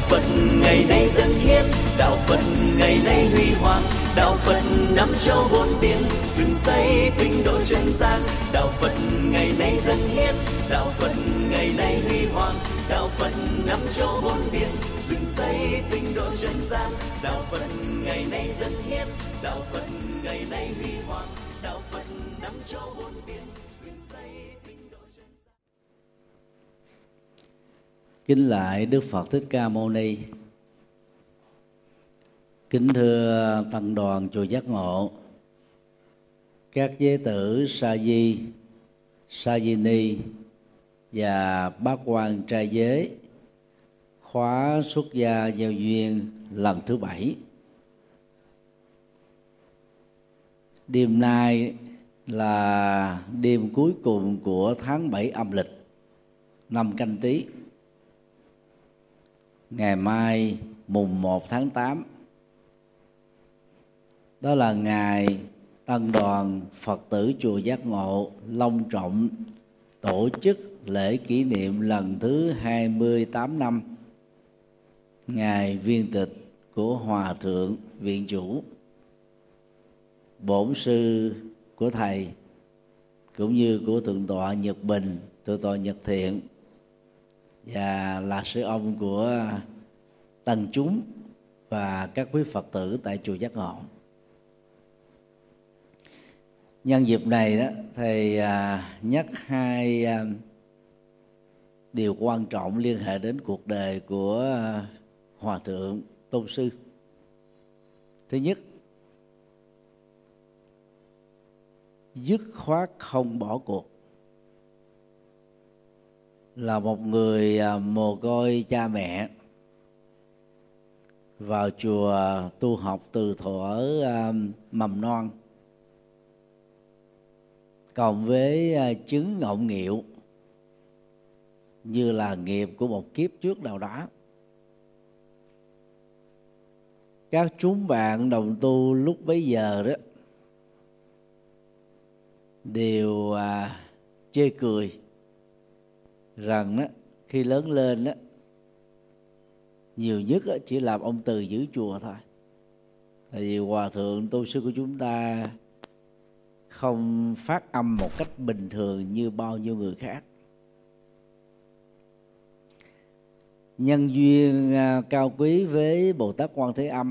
Phật ngày nay dân hiến, đạo Phật ngày nay huy hoàng, đạo Phật năm châu bốn biển, dựng xây tinh độ chân gian. Đạo Phật ngày nay dân hiến, đạo Phật ngày nay huy hoàng, đạo Phật năm châu bốn biển, dựng xây tinh độ chân gian. Đạo Phật ngày nay dân hiến, đạo Phật ngày nay huy hoàng, đạo Phật năm châu bốn biển, dựng xây tinh độ chân gian. Kính lạy Đức Phật Thích Ca Mâu Ni. Kính thưa tăng đoàn chùa Giác Ngộ, các giới tử sa di, sa di ni và bát quan trai giới khóa xuất gia giao duyên lần thứ 7. Đêm nay là đêm cuối cùng của tháng 7 âm lịch năm Canh Tý. Ngày mai mùng 1 tháng 8, đó là ngày tăng đoàn Phật tử chùa Giác Ngộ long trọng tổ chức lễ kỷ niệm lần thứ 28 năm ngày viên tịch của Hòa Thượng Viện Chủ, bổn sư của thầy cũng như của Thượng tọa Nhật Bình, Thượng tọa Nhật Thiện và là sư ông của tăng chúng và các quý Phật tử tại chùa Giác Ngộ. Nhân dịp này đó, thầy nhắc hai điều quan trọng liên hệ đến cuộc đời của Hòa Thượng Tôn Sư. Thứ nhất, dứt khoát không bỏ cuộc. Là một người mồ côi cha mẹ, vào chùa tu học từ thuở mầm non, cộng với chứng ngộ nghịu như là nghiệp của một kiếp trước nào đó. Các chúng bạn đồng tu lúc bấy giờ đó đều chê cười rằng đó, khi lớn lên đó, nhiều nhất đó, chỉ làm ông từ giữ chùa thôi. Tại vì Hòa Thượng Tôn Sư của chúng ta không phát âm một cách bình thường như bao nhiêu người khác. Nhân duyên cao quý với Bồ Tát Quan Thế Âm,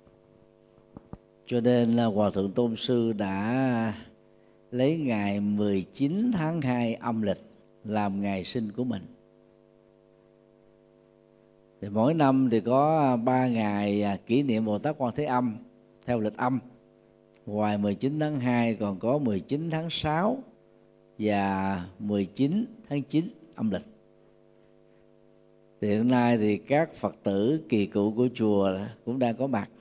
cho nên là Hòa Thượng Tôn Sư đã lấy ngày 19 tháng 2 âm lịch làm ngày sinh của mình. Thì mỗi năm thì có 3 ngày kỷ niệm Bồ Tát Quan Thế Âm theo lịch âm. Ngoài 19 tháng 2 còn có 19 tháng 6 và 19 tháng 9 âm lịch. Thì hiện nay thì các Phật tử kỳ cựu của chùa cũng đang có mặt.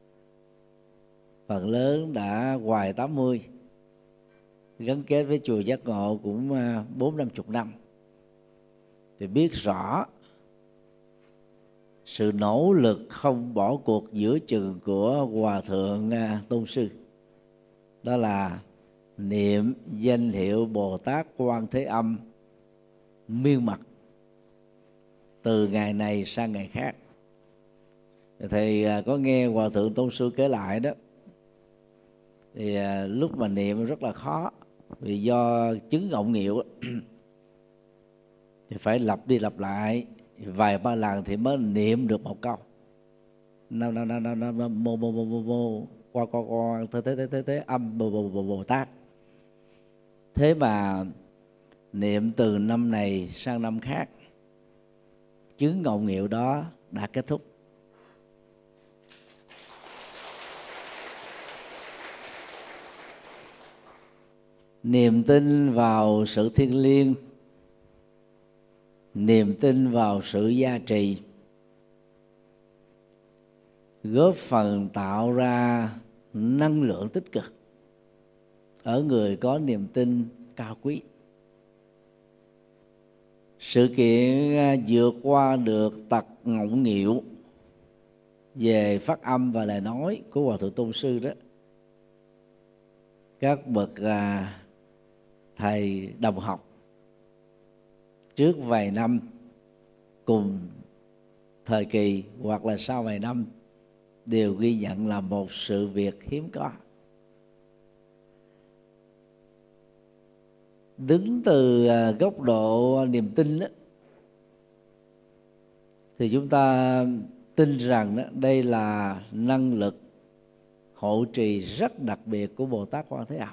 Phần lớn đã ngoài 80, gắn kết với chùa Giác Ngộ cũng 40-50 năm. Thì biết rõ sự nỗ lực không bỏ cuộc giữa chừng của Hòa Thượng Tôn Sư, đó là niệm danh hiệu Bồ Tát Quan Thế Âm miên mật từ ngày này sang ngày khác. Thầy có nghe Hòa Thượng Tôn Sư kể lại đó, thì lúc mà niệm rất là khó, vì do chứng ngộ nghịu thì phải lặp đi lặp lại vài ba lần thì mới niệm được một câu nam mô qua thế âm Bồ Tát. Thế mà niệm từ năm này sang năm khác, chứng ngộ nghịu đó đã kết thúc. Niềm tin vào sự thiêng liêng, niềm tin vào sự gia trì góp phần tạo ra năng lượng tích cực ở người có niềm tin cao quý. Sự kiện vượt qua được tật ngộ nghịu về phát âm và lời nói của Hòa Thượng Tôn Sư đó, các bậc thầy đồng học trước vài năm cùng thời kỳ hoặc là sau vài năm đều ghi nhận là một sự việc hiếm có. Đứng từ góc độ niềm tin đó, thì chúng ta tin rằng đó, đây là năng lực hộ trì rất đặc biệt của Bồ Tát Quan Thế Âm.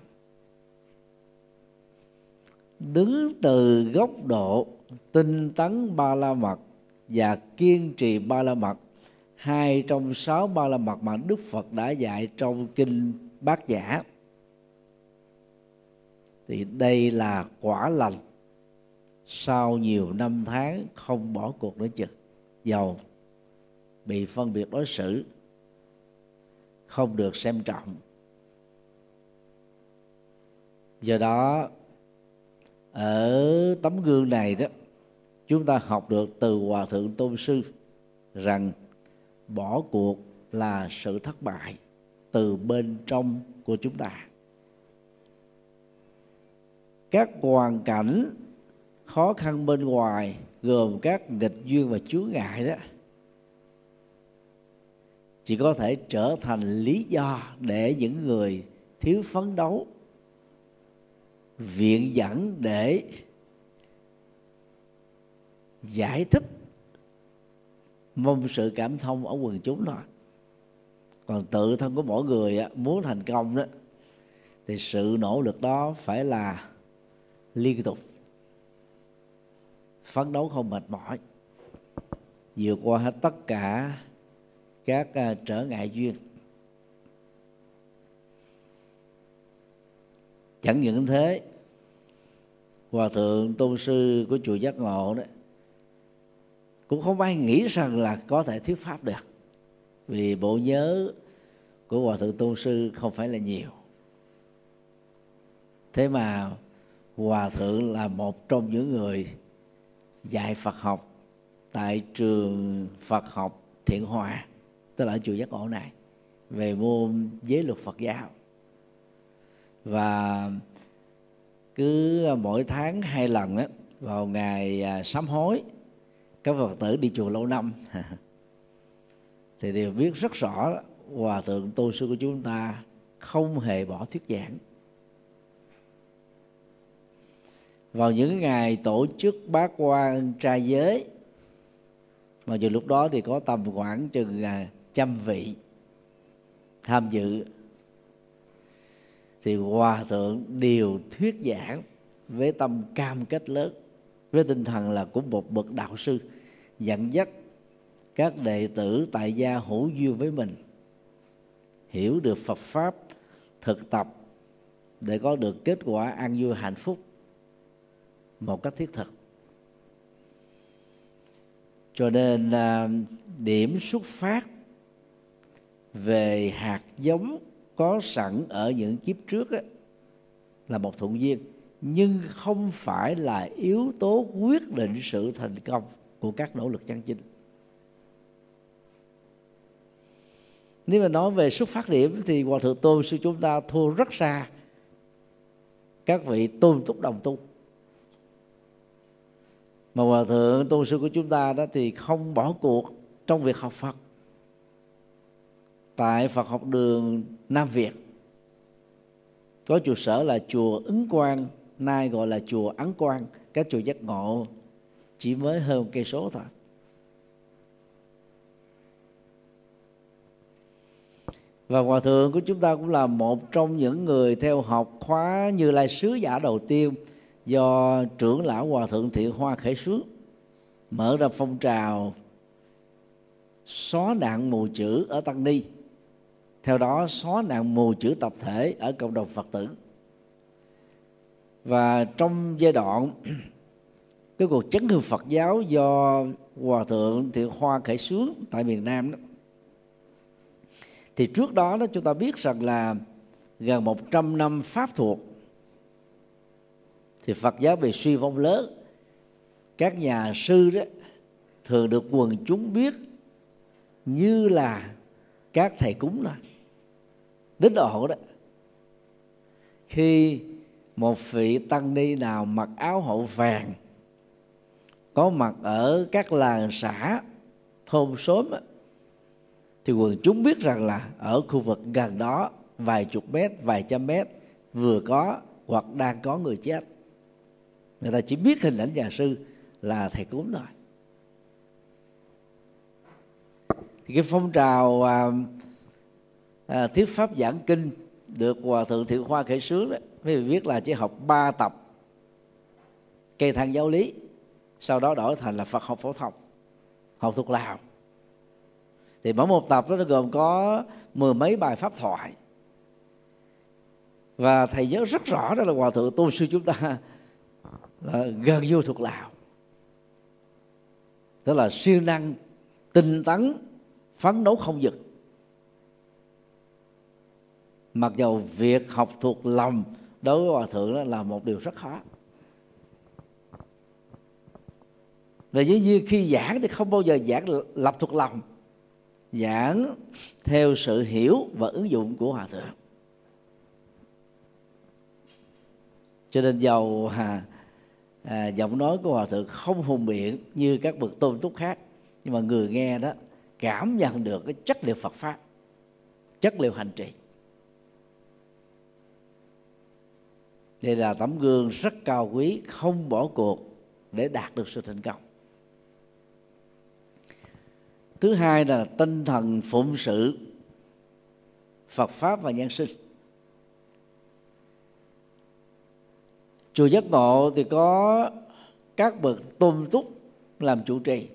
Đứng từ góc độ tinh tấn Ba La Mật và kiên trì Ba La Mật, 2 trong 6 Ba La Mật mà Đức Phật đã dạy trong kinh Bát Nhã, thì đây là quả lành sau nhiều năm tháng không bỏ cuộc nữa chừng, dầu bị phân biệt đối xử, không được xem trọng. Do đó ở tấm gương này đó, chúng ta học được từ Hòa Thượng Tôn Sư rằng bỏ cuộc là sự thất bại từ bên trong của chúng ta. Các hoàn cảnh khó khăn bên ngoài gồm các nghịch duyên và chướng ngại đó chỉ có thể trở thành lý do để những người thiếu phấn đấu viện dẫn để giải thích, mong sự cảm thông ở quần chúng thôi. Còn tự thân của mỗi người muốn thành công đó, thì sự nỗ lực đó phải là liên tục, phấn đấu không mệt mỏi, vượt qua hết tất cả các trở ngại duyên. Chẳng những thế, Hòa Thượng Tôn Sư của chùa Giác Ngộ đó cũng không ai nghĩ rằng là có thể thuyết pháp được, vì bộ nhớ của Hòa Thượng Tôn Sư không phải là nhiều. Thế mà Hòa Thượng là một trong những người dạy Phật học tại trường Phật học Thiện Hòa, tức là ở chùa Giác Ngộ này, về môn giới luật Phật giáo. Và cứ mỗi tháng 2 lần đó, vào ngày sám hối, các Phật tử đi chùa lâu năm thì đều biết rất rõ Hòa Thượng Tôn Sư của chúng ta không hề bỏ thuyết giảng. Vào những ngày tổ chức bát quan trai giới, mà dù lúc đó thì có tầm khoảng chừng 100 vị tham dự, thì Hòa Thượng đều thuyết giảng với tâm cam kết lớn, với tinh thần là của một bậc đạo sư, dẫn dắt các đệ tử tại gia hữu duyên với mình hiểu được Phật pháp, thực tập để có được kết quả an vui hạnh phúc một cách thiết thực. Cho nên điểm xuất phát về hạt giống có sẵn ở những kiếp trước ấy, là một thuận duyên, nhưng không phải là yếu tố quyết định sự thành công của các nỗ lực chân chính. Nếu mà nói về xuất phát điểm thì Hòa Thượng Tôn Sư chúng ta thua rất xa các vị tôn túc đồng tu. Mà Hòa Thượng Tôn Sư của chúng ta đó thì không bỏ cuộc trong việc học Phật. Tại Phật học đường Nam Việt có trụ sở là chùa Ứng Quang, nay gọi là chùa Ấn Quang, các chùa Giác Ngộ chỉ mới hơn 1 cây số thôi. Và Hòa Thượng của chúng ta cũng là một trong những người theo học khóa Như Lai Sứ Giả đầu tiên do trưởng lão Hòa Thượng Thiện Hoa khởi xướng, mở ra phong trào xóa nạn mù chữ ở Tăng Ni, theo đó xóa nạn mù chữ tập thể ở cộng đồng Phật tử. Và trong giai đoạn cái cuộc chấn hưng Phật giáo do Hòa Thượng Thiện Hoa khởi xướng tại miền Nam đó, thì trước đó chúng ta biết rằng là gần 100 năm pháp thuộc thì Phật giáo bị suy vong lớn. Các nhà sư đó thường được quần chúng biết như là các thầy cúng đó. Đến độ đó, khi một vị tăng ni nào mặc áo hậu vàng có mặt ở các làng xã hôm sớm thì quần chúng biết rằng là ở khu vực gần đó vài chục mét, vài trăm mét vừa có hoặc đang có người chết. Người ta chỉ biết hình ảnh nhà sư là thầy cúng thôi. Thì cái phong trào thuyết pháp giảng kinh được Hòa Thượng Thiện Hoa khởi xướng đó, quý vị biết là chỉ học 3 tập cây thang giáo lý, sau đó đổi thành là Phật học phổ thông, học thuộc Lào. Thì mỗi một tập đó nó gồm có 10 mấy bài pháp thoại. Và thầy nhớ rất rõ đó là Hòa Thượng Tôn Sư chúng ta là gần như thuộc Lào. Tức là siêng năng, tinh tấn, phấn đấu không dừng. Mặc dầu việc học thuộc lòng đối với Hòa Thượng đó là một điều rất khó. Và dĩ nhiên khi giảng thì không bao giờ giảng lập thuộc lòng, giảng theo sự hiểu và ứng dụng của Hòa Thượng. Cho nên dầu giọng nói của Hòa Thượng không hùng biện như các bậc tôn túc khác, nhưng mà người nghe đó cảm nhận được cái chất liệu Phật pháp, chất liệu hành trì. Đây là tấm gương rất cao quý, không bỏ cuộc để đạt được sự thành công. Thứ hai là tinh thần phụng sự Phật pháp và nhân sinh. Chùa Giác Ngộ thì có các bậc tôn túc làm chủ trì.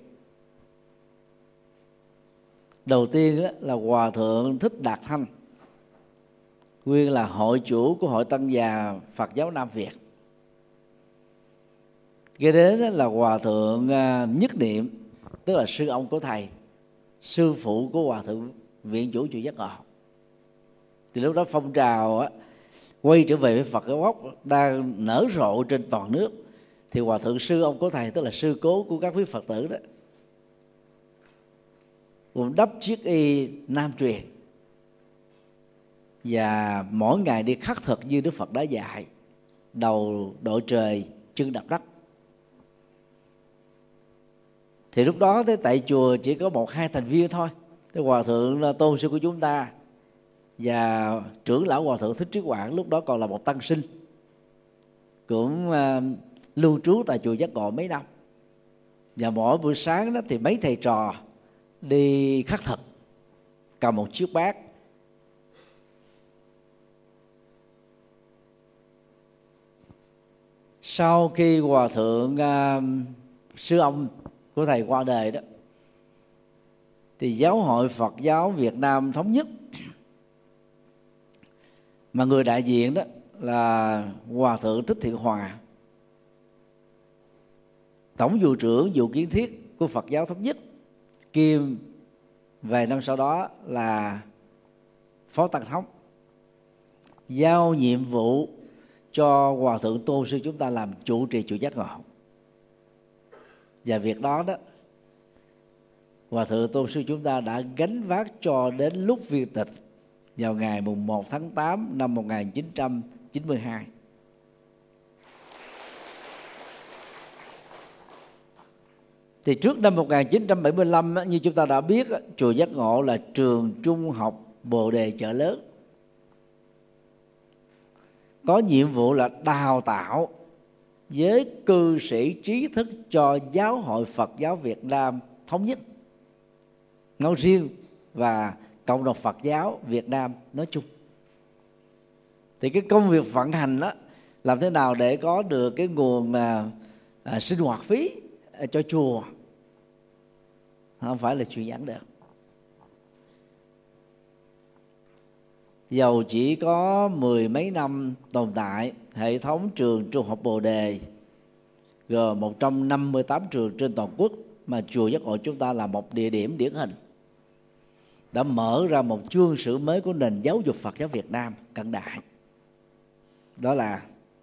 Đầu tiên là Hòa Thượng Thích Đạt Thanh, nguyên là hội chủ của Hội Tăng già Phật giáo Nam Việt. Kế đến là Hòa Thượng Nhất Niệm, tức là sư ông của thầy, sư phụ của Hòa Thượng Viện Chủ Chùa Giác Ngộ. Thì lúc đó phong trào quay trở về với Phật giáo gốc đang nở rộ trên toàn nước, thì Hòa Thượng sư ông của thầy, tức là sư cố của các quý Phật tử đó, cũng đắp chiếc y nam truyền và mỗi ngày đi khắc thực như Đức Phật đã dạy, đầu đội trời, chân đạp đất. Thì lúc đó tại chùa chỉ có 1-2 thành viên thôi. Thì Hòa Thượng là tôn sư của chúng ta và trưởng lão Hòa Thượng Thích Trí Quảng lúc đó còn là một tăng sinh, cũng lưu trú tại chùa Giác Ngộ mấy năm. Và mỗi buổi sáng đó thì mấy thầy trò đi khắc thực, cầm một chiếc bát, sau khi Hòa Thượng sư ông của thầy qua đời đó, thì Giáo hội Phật giáo Việt Nam Thống nhất, mà người đại diện đó là Hòa Thượng Thích Thiện Hòa, tổng vụ trưởng vụ kiến thiết của Phật giáo Thống nhất, kiêm vài năm sau đó là phó tăng thống, giao nhiệm vụ cho Hòa Thượng Tôn sư chúng ta làm chủ trì chùa Giác Ngộ. Và việc đó đó Hòa Thượng Tôn sư chúng ta đã gánh vác cho đến lúc viên tịch vào ngày 1 tháng 8 năm 1992. Thì trước năm 1975 như chúng ta đã biết, chùa Giác Ngộ là trường trung học Bồ Đề Chợ Lớn, có nhiệm vụ là đào tạo giới cư sĩ trí thức cho Giáo hội Phật giáo Việt Nam Thống nhất nói riêng và cộng đồng Phật giáo Việt Nam nói chung. Thì cái công việc vận hành đó, làm thế nào để có được cái nguồn sinh hoạt phí cho chùa, không phải là chuyện giản được. Dầu chỉ có 10 mấy năm tồn tại, hệ thống trường trung học Bồ Đề gồm 158 trường trên toàn quốc, mà chùa Giác Ngộ chúng ta là một địa điểm điển hình, đã mở ra một chương sử mới của nền giáo dục Phật giáo Việt Nam cận đại. Đó là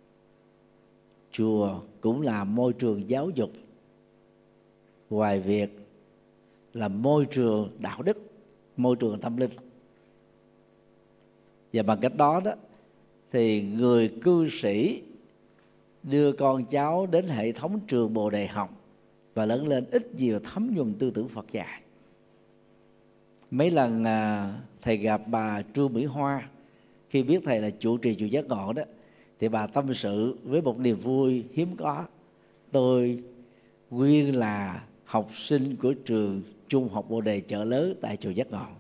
chùa cũng là môi trường giáo dục, ngoài việc là môi trường đạo đức, môi trường tâm linh. Và bằng cách đó thì người cư sĩ đưa con cháu đến hệ thống trường Bồ Đề học và lớn lên ít nhiều thấm nhuần tư tưởng Phật dạy. Mấy lần thầy gặp bà Trương Mỹ Hoa, khi biết thầy là chủ trì chùa Giác Ngộ đó, thì bà tâm sự với một niềm vui hiếm có: tôi nguyên là học sinh của trường Trung học Bồ Đề Chợ Lớn tại chùa Giác Ngộ.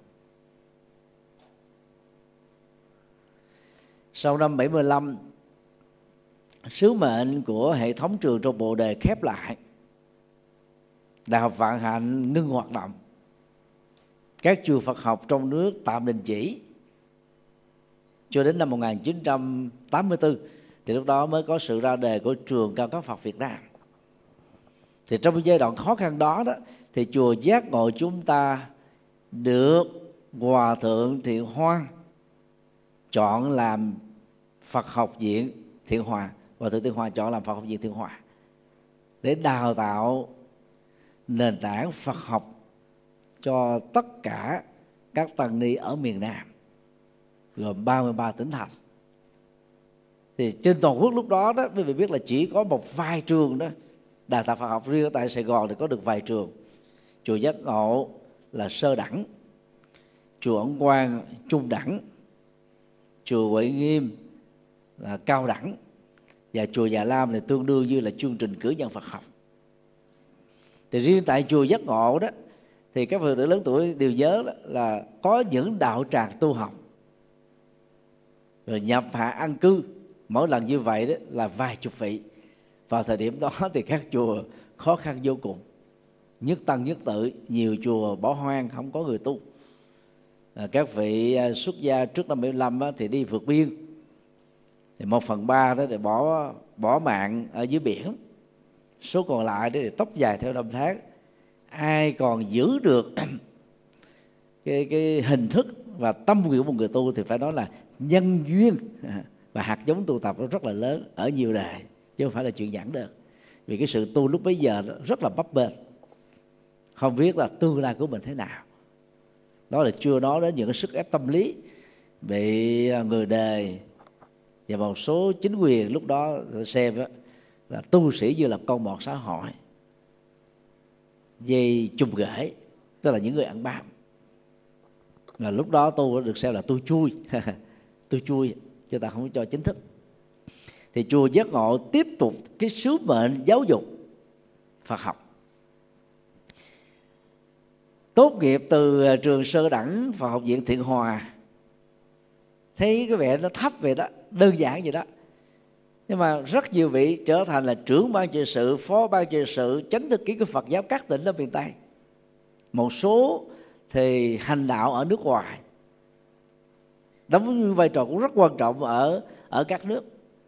Sau năm 75, sứ mệnh của hệ thống trường trong Bồ Đề khép lại, Đại học Vạn Hạnh ngưng hoạt động, các trường Phật học trong nước tạm đình chỉ, cho đến năm 1984 thì lúc đó mới có sự ra đời của trường Cao cấp Phật Việt Nam. Thì trong giai đoạn khó khăn đó thì chùa Giác Ngộ chúng ta được Hòa Thượng Thiện Hoa chọn làm Phật học viện Thiện Hòa. Hòa Thượng Thiện Hòa chọn làm Phật học viện Thiện Hòa để đào tạo nền tảng Phật học cho tất cả các tăng ni ở miền Nam, gồm 33 tỉnh thành. Thì trên toàn quốc lúc đó quý vị biết là chỉ có một vài trường đó đào tạo Phật học. Riêng ở tại Sài Gòn thì có được vài trường. Chùa Giác Ngộ là sơ đẳng, chùa Ấn Quang trung đẳng, chùa Huệ Nghiêm là cao đẳng, và chùa Già Lam thì tương đương như là chương trình cử nhân Phật học. Thì riêng tại chùa Giác Ngộ đó thì các Phật tử lớn tuổi đều nhớ là có những đạo tràng tu học rồi nhập hạ an cư, mỗi lần như vậy đó là vài chục vị. Vào thời điểm đó thì các chùa khó khăn vô cùng, nhất tăng nhất tự, nhiều chùa bỏ hoang không có người tu. Các vị xuất gia trước năm 75 thì đi vượt biên, thì 1/3 đó thì bỏ mạng ở dưới biển, số còn lại đó thì tóc dài theo năm tháng. Ai còn giữ được cái hình thức và tâm nguyện của một người tu thì phải nói là nhân duyên và hạt giống tu tập nó rất là lớn ở nhiều đời, chứ không phải là chuyện giản đơn. Vì cái sự tu lúc bấy giờ rất là bấp bênh, không biết là tương lai của mình thế nào. Đó là chưa nói đến những cái sức ép tâm lý bị người đời và một số chính quyền lúc đó xem là tu sĩ như là con mọt xã hội, dây chùm ghế, tức là những người ăn bám. Là lúc đó tu được xem là tu chui tu chui chứ ta không cho chính thức. Thì chùa Giác Ngộ tiếp tục cái sứ mệnh giáo dục Phật học. Tốt nghiệp từ trường sơ đẳng Phật học viện Thiện Hòa, thấy cái vẻ nó thấp vậy đó, đơn giản vậy đó, nhưng mà rất nhiều vị trở thành là trưởng ban trị sự, phó ban trị sự, chánh thư ký của Phật giáo các tỉnh ở miền Tây. Một số thì hành đạo ở nước ngoài, đóng vai trò cũng rất quan trọng ở các nước.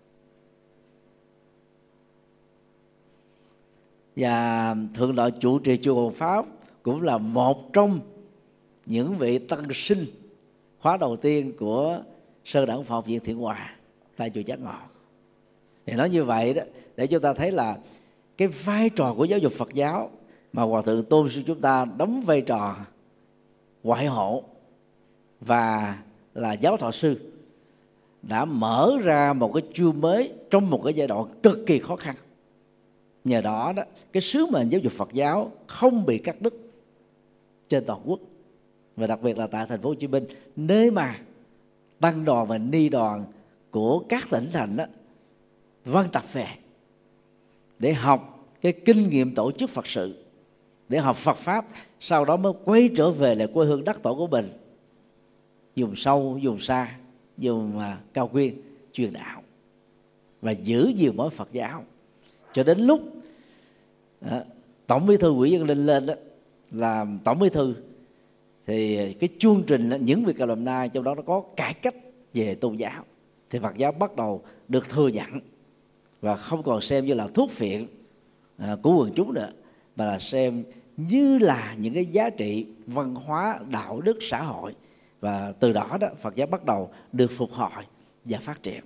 Và thượng tọa chủ trì chùa Hộ Pháp cũng là một trong những vị tân sinh khóa đầu tiên của sơ đẳng Phật học viện Thiện Hòa tại chùa Giác Ngộ. Thì nói như vậy đó để chúng ta thấy là cái vai trò của giáo dục Phật giáo mà Hòa Thượng Tôn Sư chúng ta đóng vai trò ngoại hộ và là giáo thọ sư đã mở ra một cái chương mới trong một cái giai đoạn cực kỳ khó khăn. Nhờ đó cái sứ mệnh giáo dục Phật giáo không bị cắt đứt trên toàn quốc, và đặc biệt là tại thành phố Hồ Chí Minh, nơi mà tăng đoàn và ni đoàn của các tỉnh thành vân tập về để học cái kinh nghiệm tổ chức Phật sự, để học Phật pháp, sau đó mới quay trở về lại quê hương đất tổ của mình, vùng sâu, vùng xa, vùng cao nguyên truyền đạo và giữ gìn mối Phật giáo. Cho đến lúc Tổng Bí thư Nguyễn Văn Linh lên đó làm Tổng Bí thư thì cái chương trình những việc làm nay trong đó nó có cải cách về tôn giáo, thì Phật giáo bắt đầu được thừa nhận và không còn xem như là thuốc phiện của quần chúng nữa, mà là xem như là những cái giá trị văn hóa, đạo đức, xã hội. Và từ đó Phật giáo bắt đầu được phục hồi và phát triển.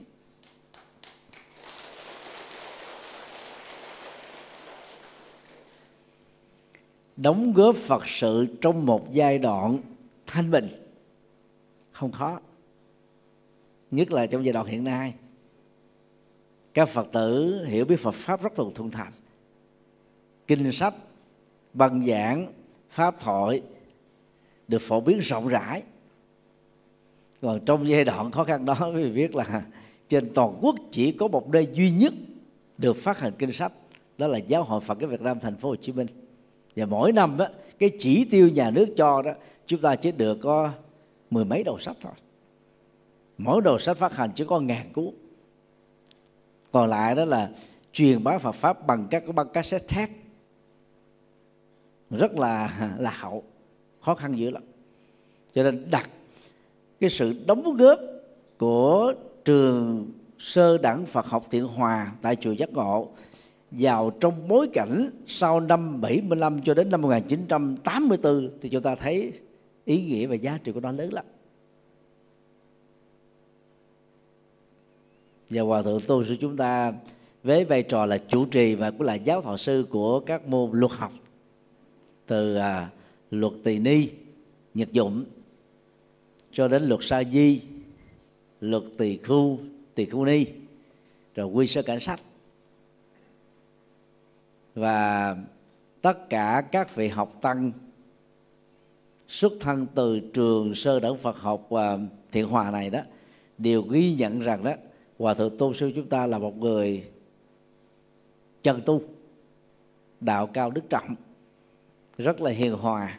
Đóng góp Phật sự trong một giai đoạn thanh bình không khó, nhất là trong giai đoạn hiện nay. Các Phật tử hiểu biết Phật pháp rất thuần thành, kinh sách, băng giảng, pháp thoại được phổ biến rộng rãi. Còn trong giai đoạn khó khăn đó, quý vị biết là trên toàn quốc chỉ có một nơi duy nhất được phát hành kinh sách, đó là Giáo hội Phật giáo Việt Nam thành phố Hồ Chí Minh. Và mỗi năm đó, cái chỉ tiêu nhà nước cho đó, chúng ta chỉ được có 10 mấy đầu sách thôi. Mỗi đầu sách phát hành chỉ có 1000 cuốn. Còn lại đó là truyền bá Phật pháp bằng các băng cassette tape, rất là lạc hậu, khó khăn dữ lắm. Cho nên đặt cái sự đóng góp của trường sơ đẳng Phật học Thiện Hòa tại chùa Giác Ngộ vào trong bối cảnh sau năm 75 cho đến năm 1984 thì chúng ta thấy ý nghĩa và giá trị của nó lớn lắm. Và Hòa thượng tu sư chúng ta với vai trò là chủ trì và cũng là giáo thọ sư của các môn luật học, từ luật tỳ ni, nhật dụng cho đến luật sa di, luật tỳ khu ni, rồi quy sơ cảnh sách, và tất cả các vị học tăng xuất thân từ trường sơ đẳng Phật học Thiện Hòa này đó đều ghi nhận rằng đó Hòa thượng tôn sư chúng ta là một người chân tu, đạo cao đức trọng, rất là hiền hòa,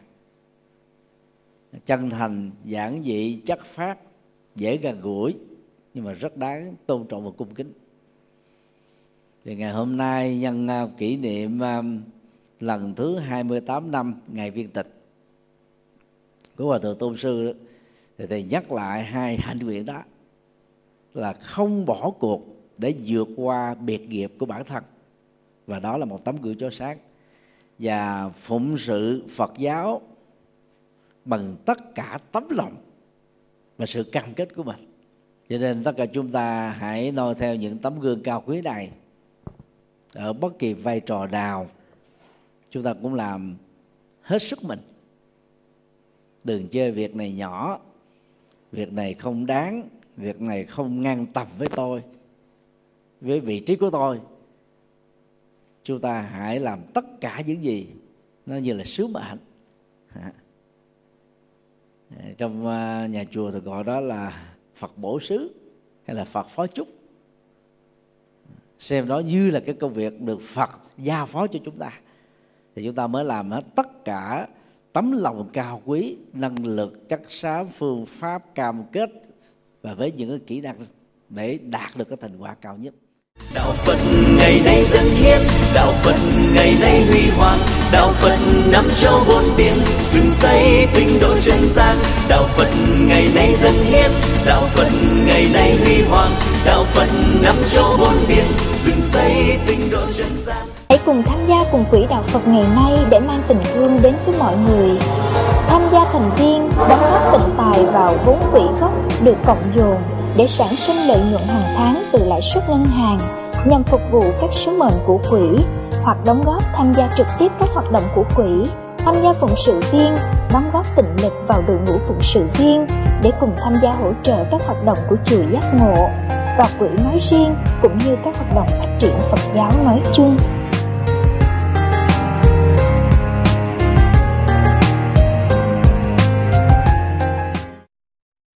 chân thành, giản dị, chất phác, dễ gần gũi, nhưng mà rất đáng tôn trọng và cung kính. Thì ngày hôm nay nhân kỷ niệm lần thứ 28 năm ngày viên tịch của Hòa thượng tôn sư, thì thầy nhắc lại hai hạnh nguyện đó là không bỏ cuộc để vượt qua biệt nghiệp của bản thân, và đó là một tấm gương chói sáng, và phụng sự Phật giáo bằng tất cả tấm lòng và sự cam kết của mình. Cho nên tất cả chúng ta hãy noi theo những tấm gương cao quý này. Ở bất kỳ vai trò nào chúng ta cũng làm hết sức mình. Đừng chơi việc này nhỏ, việc này không đáng, việc này không ngang tầm với tôi, với vị trí của tôi. Chúng ta hãy làm tất cả những gì nó như là sứ mệnh. Trong nhà chùa thì gọi đó là Phật bổ xứ hay là Phật phó chúc. Xem đó như là cái công việc được Phật giao phó cho chúng ta, thì chúng ta mới làm hết tất cả tấm lòng cao quý, năng lực, chất xám, phương pháp, cam kết và với những cái kỹ năng để đạt được cái thành quả cao nhất. Đạo Phật ngày nay dân hiến, đạo Phật ngày nay huy hoàng, đạo Phật năm châu bốn biển, dựng xây tinh độ chân gian. Đạo Phật ngày nay dân hiến, đạo Phật ngày nay huy hoàng, đạo Phật năm châu bốn biển, dựng xây tinh độ chân gian. Hãy cùng tham gia cùng quỹ đạo Phật ngày nay để mang tình thương đến với mọi người. Tham gia thành viên, đóng góp tịnh tài vào vốn quỹ gốc được cộng dồn để sản sinh lợi nhuận hàng tháng từ lãi suất ngân hàng nhằm phục vụ các sứ mệnh của quỹ, hoặc đóng góp tham gia trực tiếp các hoạt động của quỹ, tham gia phụng sự viên, đóng góp tịnh lực vào đội ngũ phụng sự viên để cùng tham gia hỗ trợ các hoạt động của chùa Giác Ngộ và quỹ nói riêng, cũng như các hoạt động phát triển Phật giáo nói chung.